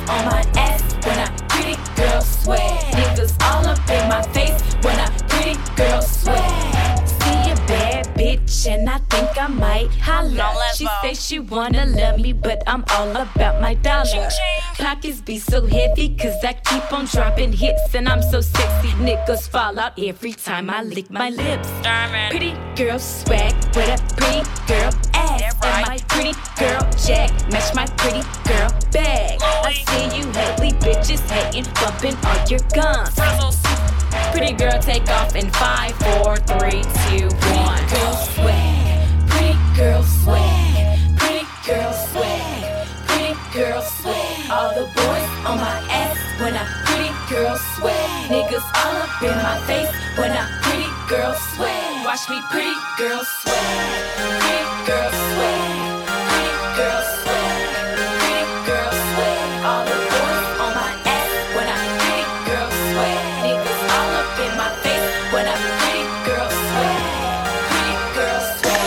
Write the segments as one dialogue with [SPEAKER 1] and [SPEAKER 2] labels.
[SPEAKER 1] on my ass when I pretty girl swag. Niggas all up in my face when I pretty girl swag. See a bad bitch and I think I might holla. She say she wanna love me, but I'm all about my dollar. Pockets be so heavy cause I keep on dropping hits, and I'm so sexy niggas fall out every time I lick my lips. Pretty girl swag with a pretty girl ass, and my pretty girl jack match my pretty girl bag. I see you ugly bitches hating, bumping all your guns. Pretty girl take off in 5, 4, 3, 2, 1. Girl swag, pretty girl swag, pretty girl swag, pretty girl swag. All the boys on my ass when I pretty girl swag. Niggas all up in my face when I pretty girl swag. Watch me pretty girl swag, pretty girl swag, pretty girl swag, pretty girl swag. All the boys on my ass when I pretty girl swag. Niggas all up in my face when I pretty girl swag, pretty girl swag.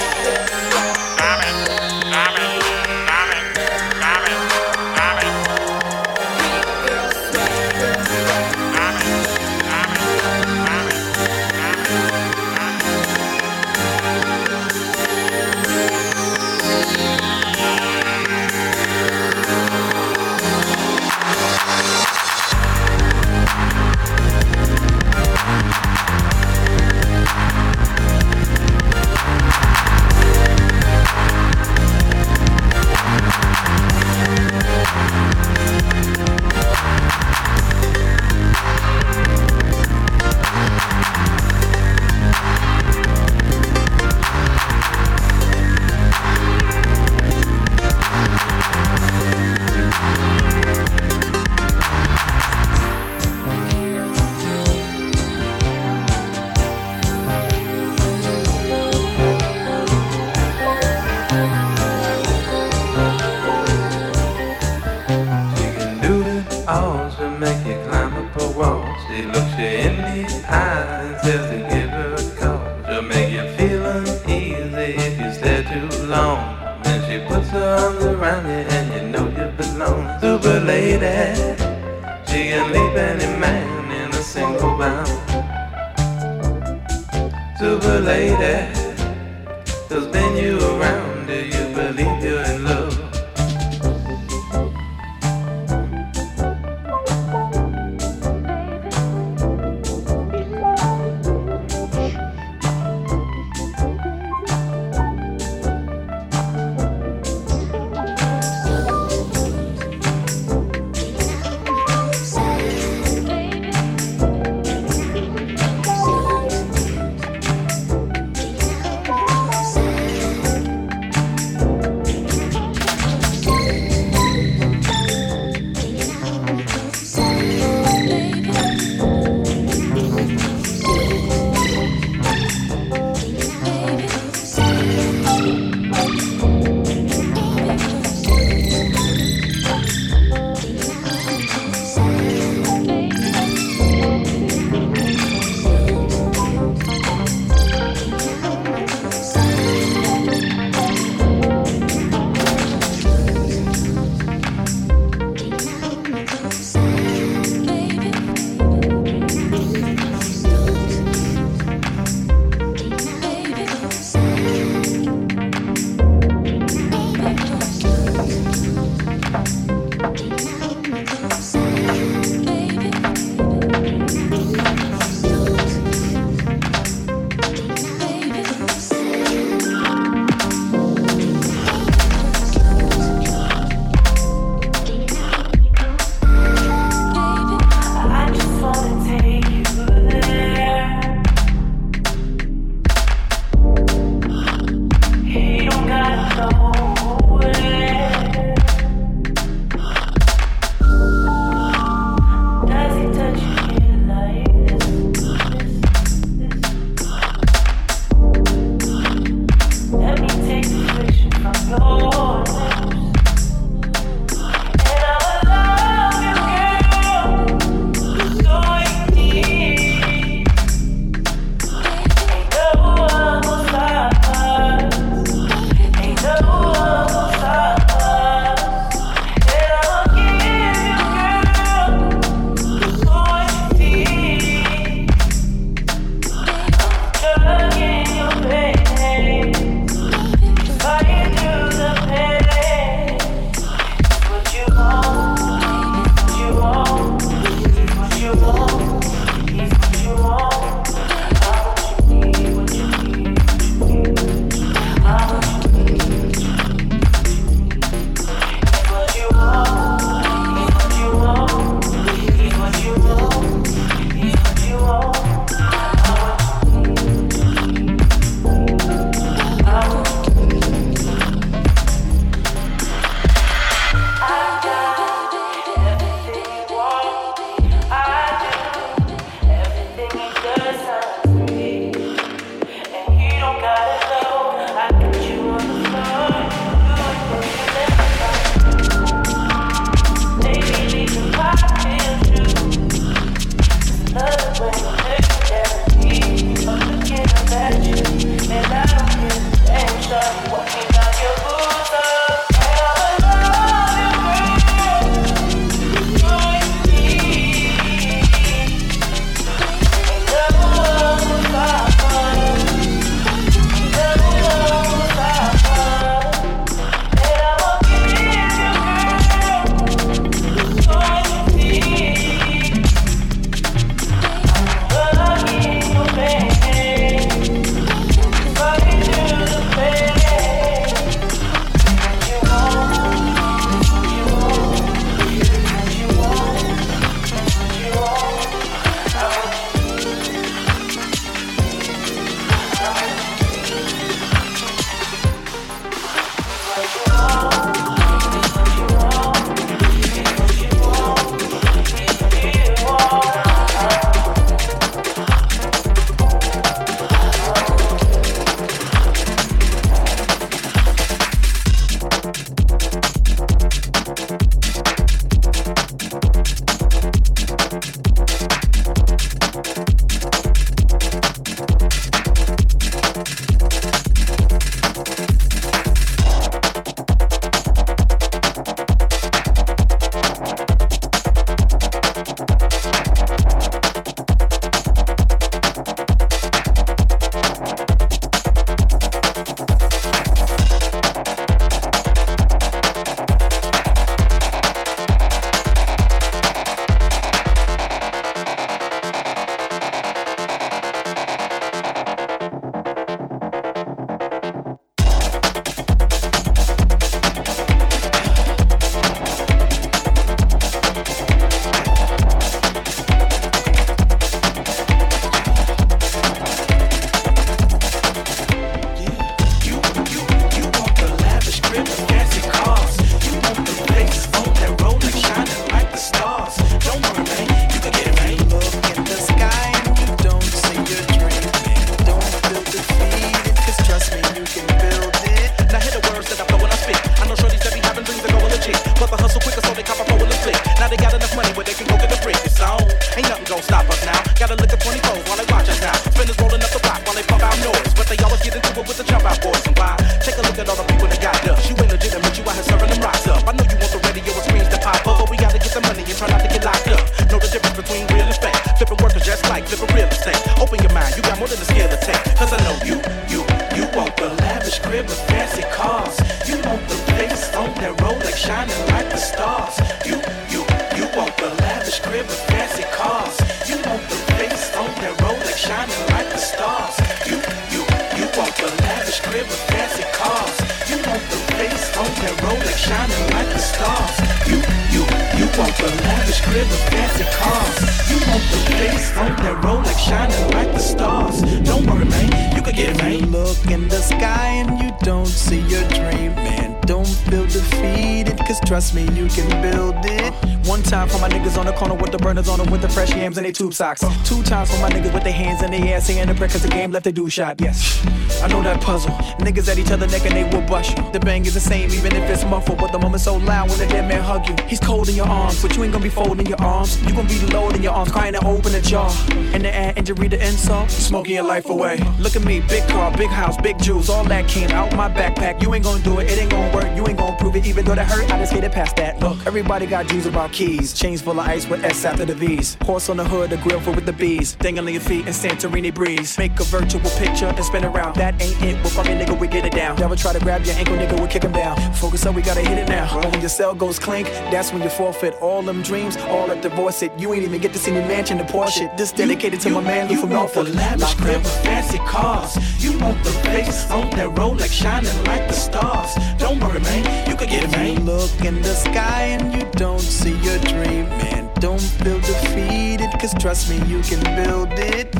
[SPEAKER 2] Rolex shining like the stars. You want the lavish crib with fancy cars. You want the face on that Rolex shining like the stars. You want the lavish crib with fancy cars. You want the face on that Rolex shining like the stars. You want the lavish crib with fancy cars. You want the face on that Rolex shining like the stars. Don't worry, man, you can get it, man.
[SPEAKER 3] You look in the sky and you don't see your dream, man. Don't feel defeated, cause trust me, you can build it. One time for my niggas on the corner with the burners on them with the fresh yams and they tube socks. 2 times for my niggas with their hands in the air singing the prayer cause the game left they do shot. Yes, I know that puzzle. Niggas at each other neck and they will bust you. The bang is the same even if it's muffled, but the moment's so loud when the dead man hug you. He's cold in your arms, but you ain't gonna be folding your arms. You gonna be low in your arms, crying to open a jar. And the add injury to insult, smoking your life away. Look at me, big car, big house, big jewels, all that came out my backpack. You ain't gonna do it, it ain't gonna work, you ain't gonna prove it. Even though that hurt, I just skated past that. Look, everybody got G's about keys. Chains full of ice with S after the V's. Horse on the hood, the grill full with the bees. Dangling your feet in Santorini breeze. Make a virtual picture and spin around. That ain't it, we'll fucking nigga, we get it down. Never try to grab your ankle, nigga, we kick him down. Focus up, we gotta hit it now. But when your cell goes clink, that's when you forfeit all them dreams, all at divorce it. You ain't even get to see me mansion, the Porsche. This dedicated to my man, Lou from Norfolk.
[SPEAKER 2] You want the lavish crib with fancy cars. You want the face on that Rolex shining like the stars. Don't worry, man, you can get it, man.
[SPEAKER 3] You look in the sky and you don't see your dream, man. Don't feel defeated, cause trust me, you can build it.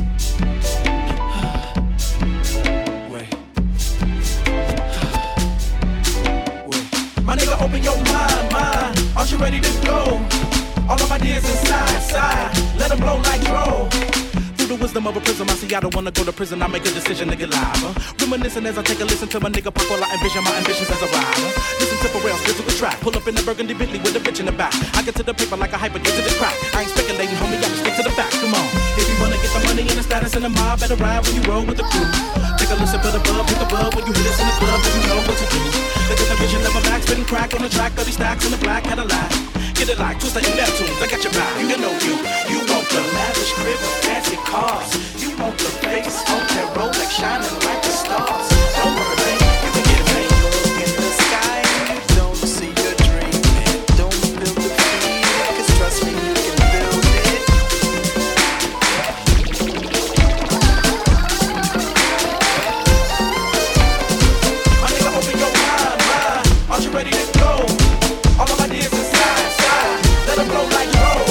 [SPEAKER 2] My nigga, open your mind. Aren't you ready to go? All of my ideas inside. Let them blow like dro. Through the wisdom of a prism, I see I don't wanna go to prison. I make a decision to get live. Reminiscing as I take a listen to my nigga pop while I envision my ambitions as a rider. Listen to Pharrell's physical track. Pull up in the burgundy Bentley with a bitch in the back. I get to the paper like a hyper, get to the crack. I ain't speculating, homie, I just stick to the facts. Come on. If you wanna get the money and the status in the mob, better ride when you roll with the crew. Take a listen for the bub, hit the bub when you hit us in the club, then you know what to do. Look at the vision of a back, spitting crack on the track, 30 stacks in the black Cadillac. Get it like Twister and Neptunes, I got your back. You know you want the lavish crib with fancy cars. You want the face on that Rolex shining like the stars. Don't worry, man, you can get it, man.
[SPEAKER 3] Look in the sky and you don't see your dream, man. Don't feel defeated, cause trust me, you can build it.
[SPEAKER 2] My nigga, open your mind. Aren't you ready to go? All of my ideas inside. Let them blow like roll.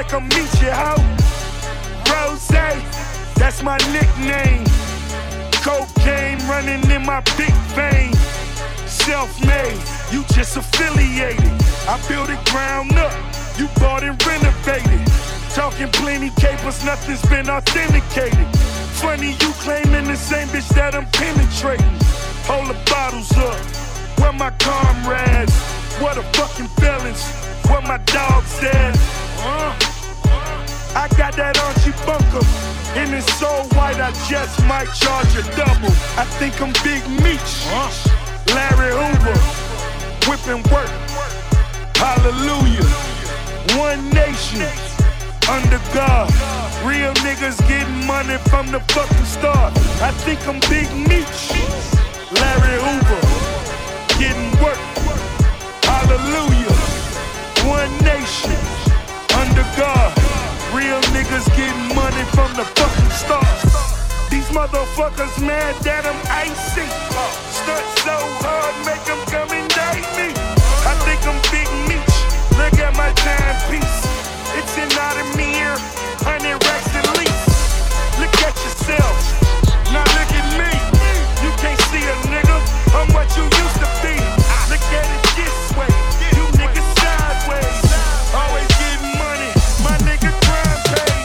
[SPEAKER 4] come meet you, ho. Rose, that's my nickname. Cocaine running in my big vein. Self-made, you just affiliated. I built it ground up, you bought and renovated. Talking plenty capers, nothing's been authenticated. Funny you claiming the same bitch that I'm penetrating. Hold the bottles up, where my comrades? What a fucking feelings, where my dogs dead? I got that Archie Bunker, and it's so white I just might charge a double. I think I'm Big Meech, Larry Hoover, whipping work, hallelujah. One nation, under God. Real niggas getting money from the fucking start. I think I'm Big Meech, Larry Hoover, getting work, hallelujah. One nation, under God. Real niggas getting money from the fucking start. These motherfuckers mad that I'm icy. Stunt so hard, make them come and date me. I think I'm Big Meech, look at my timepiece. It's an Audemars, 100 racks at least. Look at yourself, now look at me. You can't see a nigga, how much you used to be. Look at it this way, you niggas sideways. Always getting money, my nigga crime paid.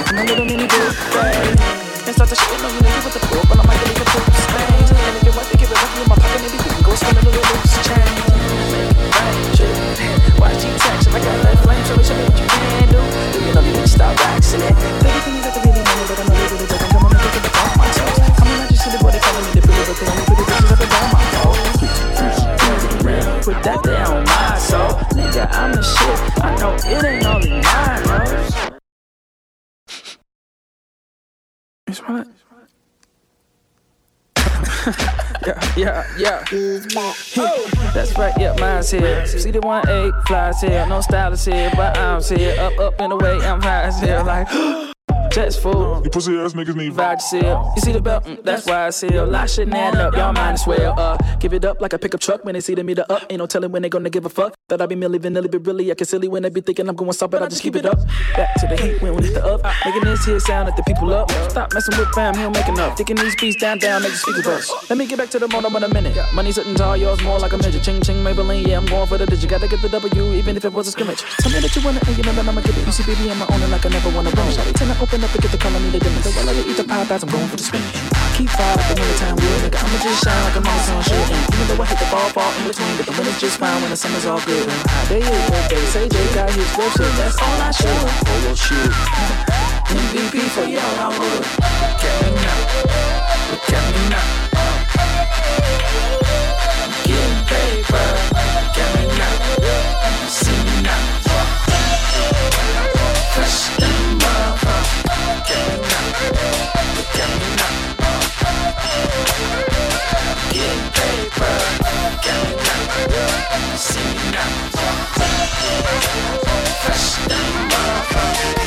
[SPEAKER 3] in a little mini booth, babe. And start to shit on you, nigga, with the poop, but I might get a poop stains. And if you want to give it up in my pocket, maybe we can go spend a little loose change. Make it rain, shit. Watch G-Text, I got that flame, so show me what you can do. Do you know you need to stop waxing it? Everything you got to really know, but I know they really don't. Come on, nigga, get the fuck my toes. I'm not just silly boy, they calling me the billy, but they only pretty bitches up and down my toes. Put that there on my soul. Nigga, I'm the shit. I know it ain't only mine, yo. You smell it? Yeah. Oh, that's right, yeah, mine's here. See the 1-8 flies here. No stylist here, but I'm here. Up in the way, I'm high as hell. Like, Jets full.
[SPEAKER 4] You pussy ass niggas need
[SPEAKER 3] vibe seal. You see the belt? That's why I seal. Lot shouldn't add up, y'all mind as well. Give it up like a pickup truck when they see the meter up. Ain't no telling when they gonna give a fuck. That I be milli vanilli, but really I can silly when they be thinking I'm going soft, but I just keep it up. Back to the heat when we hit the up. Making this here sound at the people up. Stop messing with fam, he don't make enough. Thinking these beats down, make the speakers bust. Let me get back to the motor in a minute. Money sitting tall, yours more like a midget. Ching ching Maybelline, yeah, I'm going for the digit. Gotta get the W, even if it was a scrimmage. Tell me that you want it, and you know that I'ma give it. You see, baby, I'm owner like I never wanna run. Shawty tend to open up and get the color needed. So while I eat the pie bags, I'm going for the spinach. Keep fire like the wintertime wood, nigga. I'ma just shine like a mama sun shit. And even though I hit the ball in between, but the winter's just fine when the summer's all good. And day is birthday, say Jay got his growth shit. That's all I should. Oh, well, shoot. MVP for y'all, I would. Look at me now. Look at me now. Getting paper. Look at me now. See me now. Fresh and motherfucker. Look at me now. Look at me now. Getting paper. Look at me now. See me now. Fresh and motherfucker.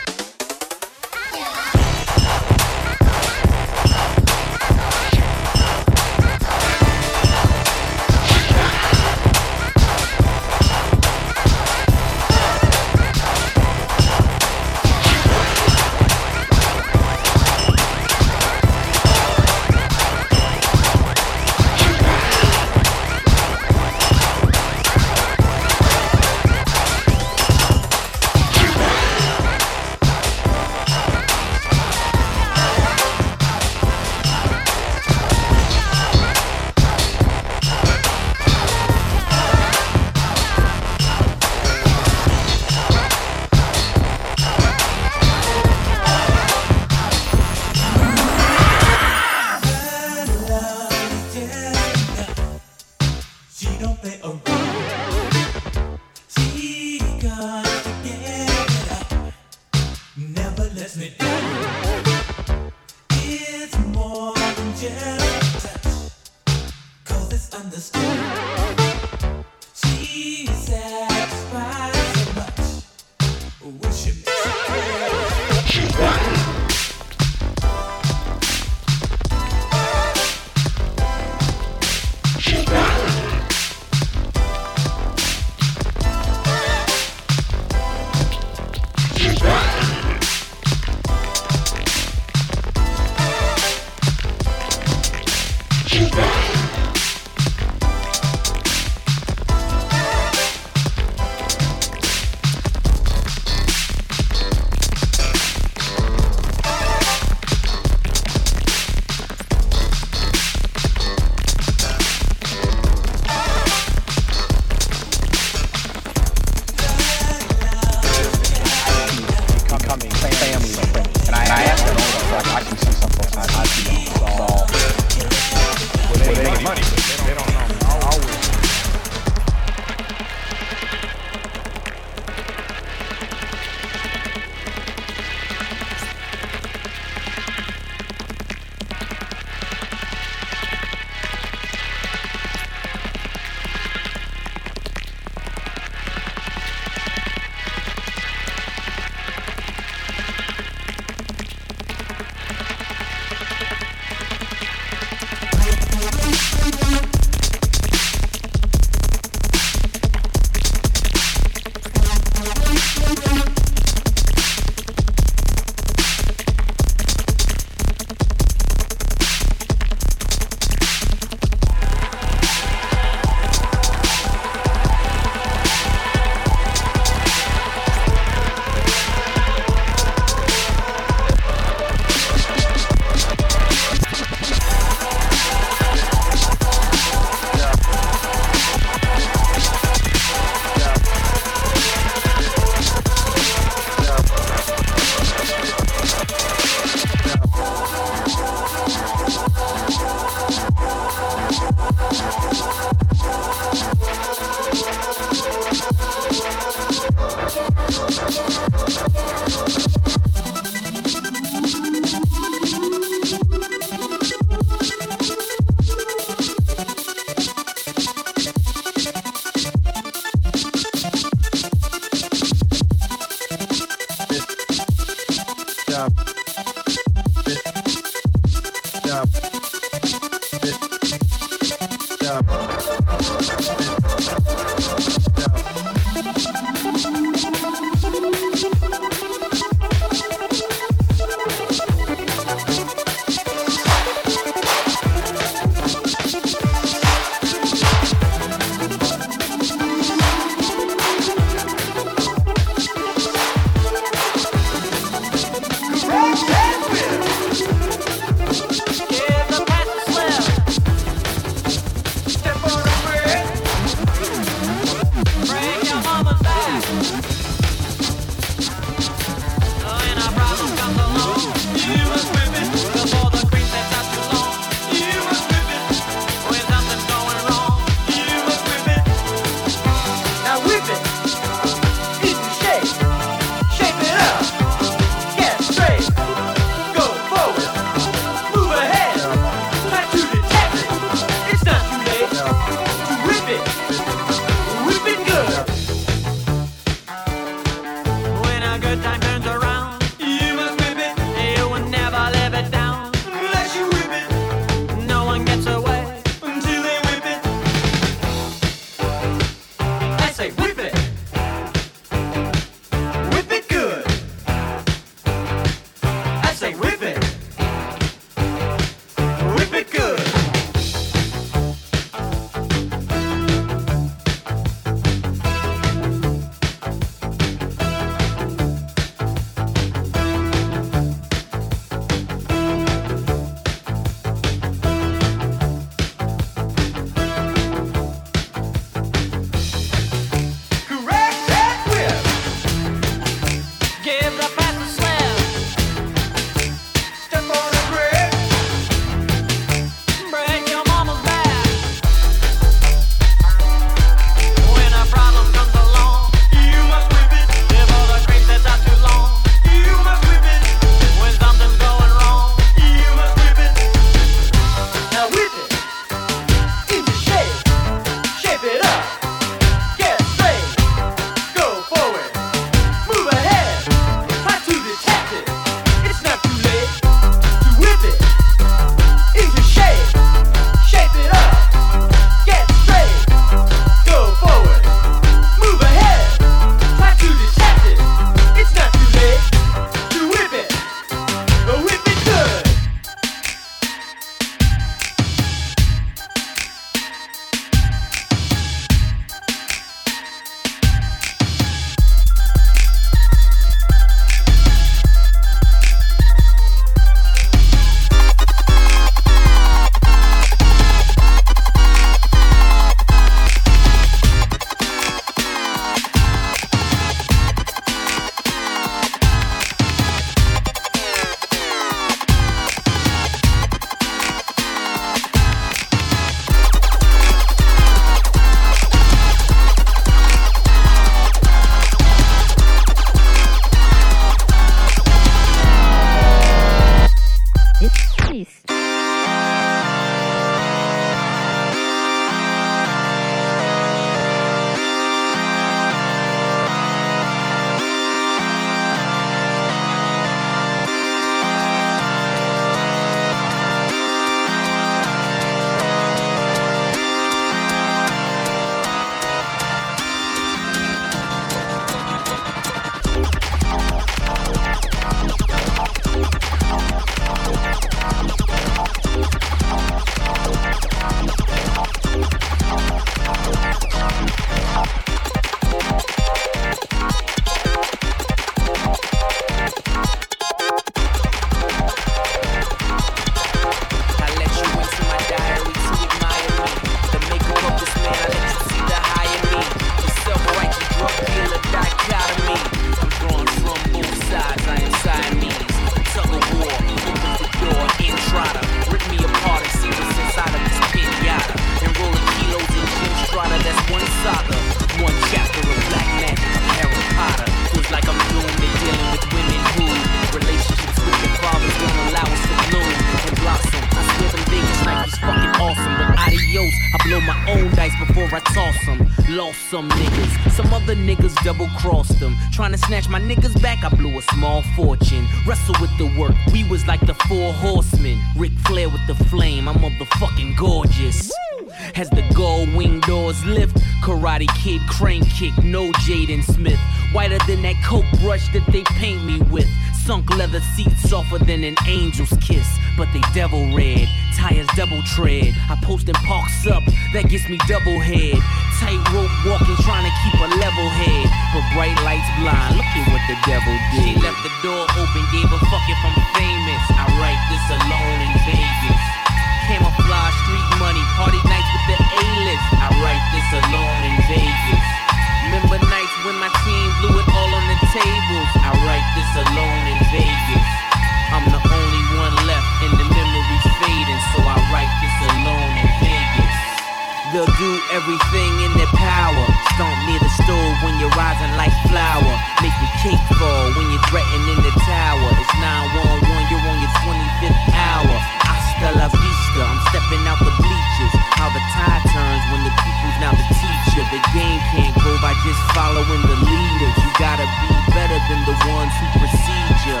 [SPEAKER 5] adios. I blow my own dice before I toss them. Lost some niggas, some other niggas double-crossed them. Trying to snatch my niggas back, I blew a small fortune. Wrestle with the work, we was like the 4 horsemen. Ric Flair with the flame, I'm motherfucking gorgeous. As the gold wing doors lift, Karate Kid crane kick, no Jaden Smith. Whiter than that coke brush that they paint me with. Sunk leather seats softer than an angel's kiss. But they devil red, tires double tread. I post and parks up, that gets me double head. Tightrope walking, trying to keep a level head. But bright lights blind, look at what the devil did. She left the door open, gave a fuck if I'm famous. I write this alone in Vegas. Camouflage, street money, party nights with the A-list. I write this alone in Vegas. Remember nights when my team blew it all on the tables. I write this alone in Vegas. I'm the only one left and the memory's fading, so I write this alone in Vegas. They'll do everything in their power. Stomp near the stove when you're rising like flour. Make your cake fall when you're threatening the tower. It's 911, you're on your 25th hour. Hasta la vista, I'm stepping out the bleachers. How the tide turns when the people's now the teacher. The game can't go by just following the leaders. You gotta be better than the ones who precede you.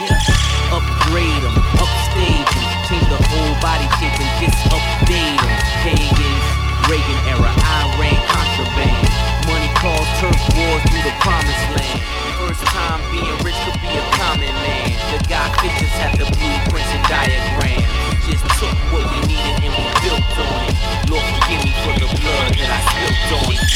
[SPEAKER 5] Yeah. Upgrade them, upstage them. Change the whole body shape and just update them. Pagans, Reagan era, Iran contraband. Money calls turf wars through the promised land. First time being rich could be a common man. The guy pictures had the blueprints and diagrams. Just took what we needed and we built on it. Lord forgive me for the blood that I spilled on it.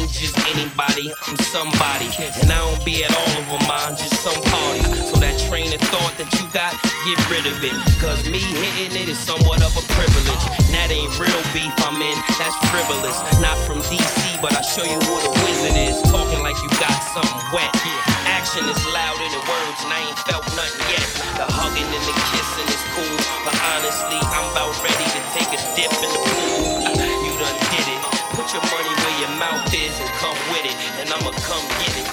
[SPEAKER 6] I'm somebody, and I don't be at all of them, I'm just some parties. So that train second thought that you got, get rid of it. Cause me hitting it is somewhat of a privilege. And that ain't real beef I'm in, that's frivolous. Not from DC, but I show you who the wizard is. Talking like you got something wet. Action is louder than words, and I ain't felt nothing yet. The hugging and the kissing is cool, but honestly, I'm about ready to take a dip in the pool. You done did it. Put your money where your mouth is and come with it, and I'ma come get it.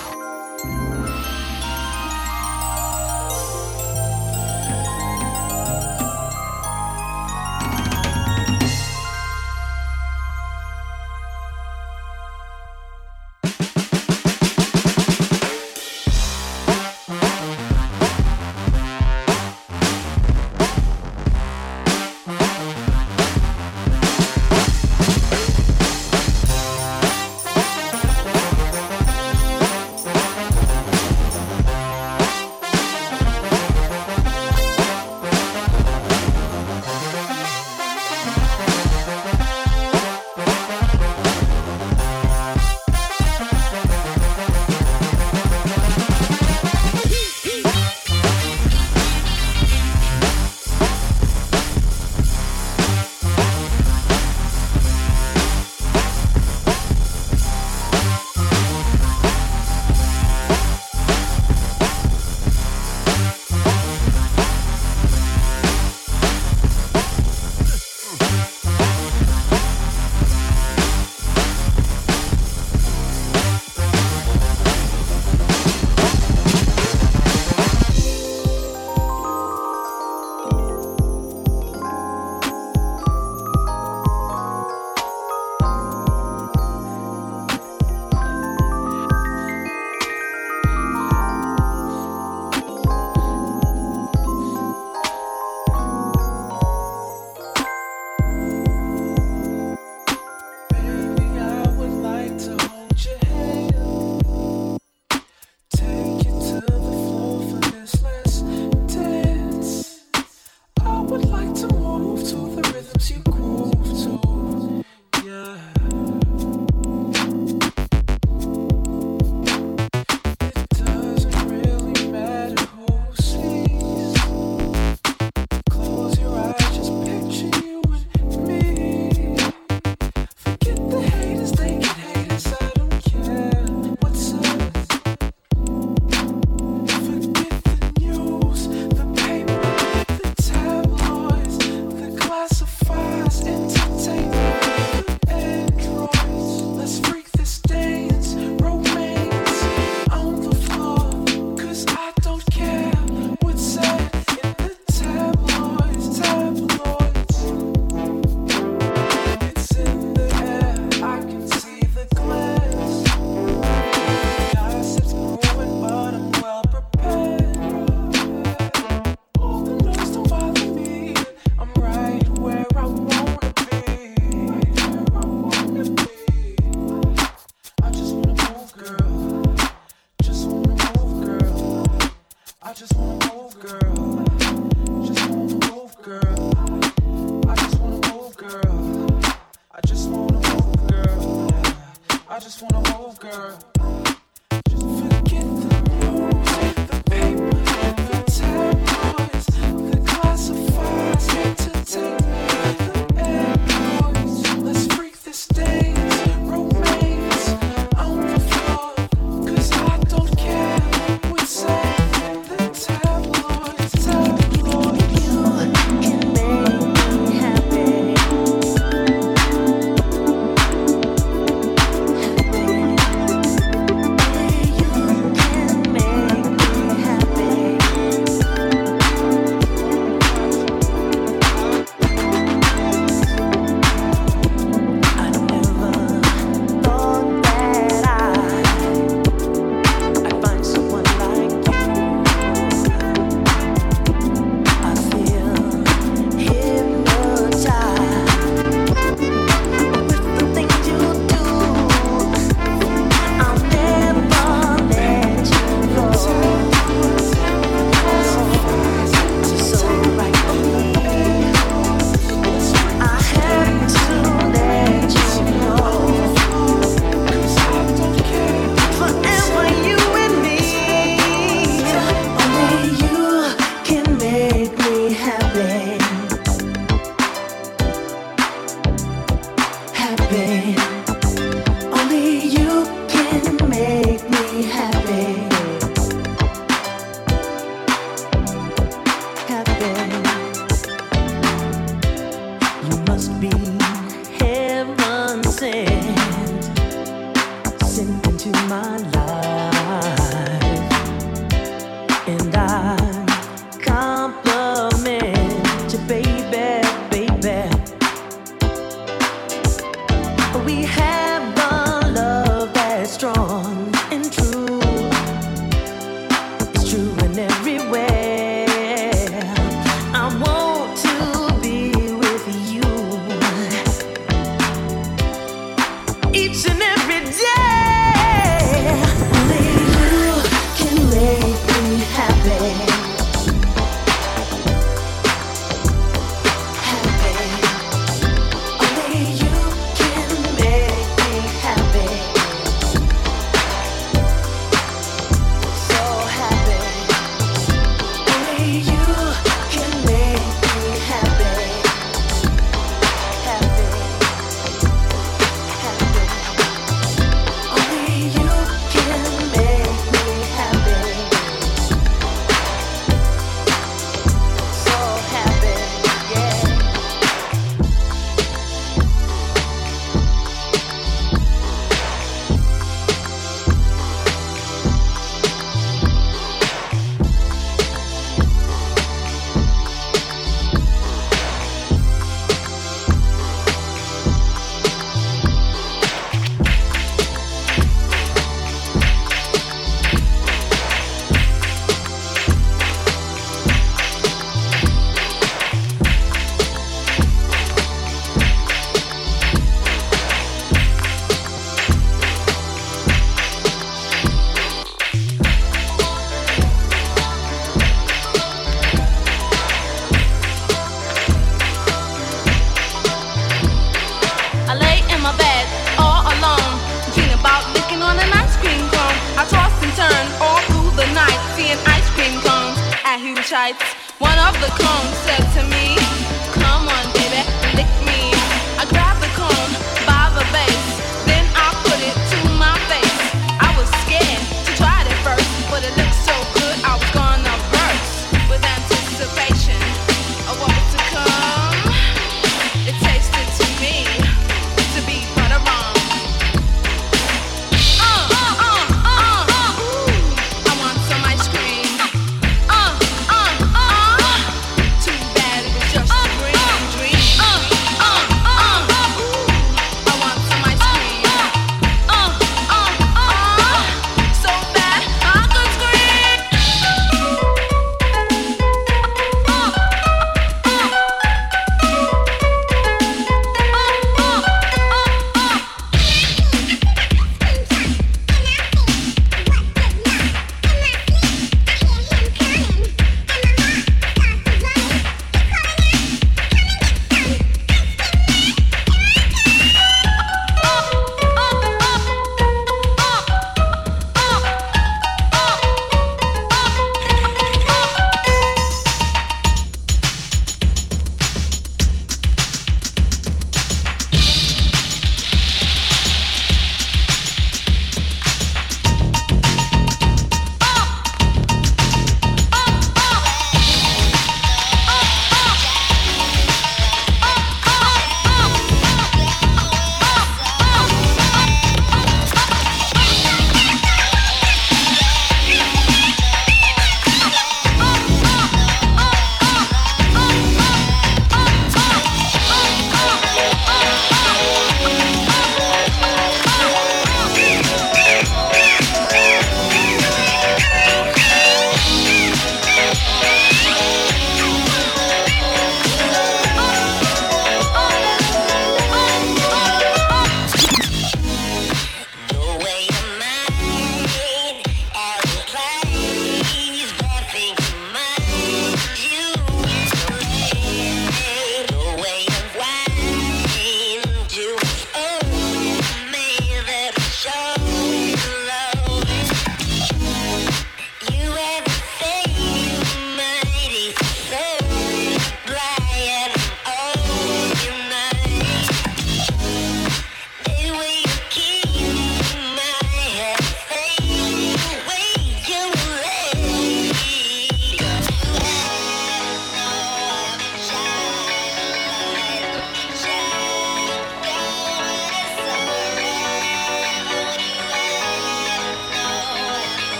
[SPEAKER 7] Franchise. One of the clones said to me,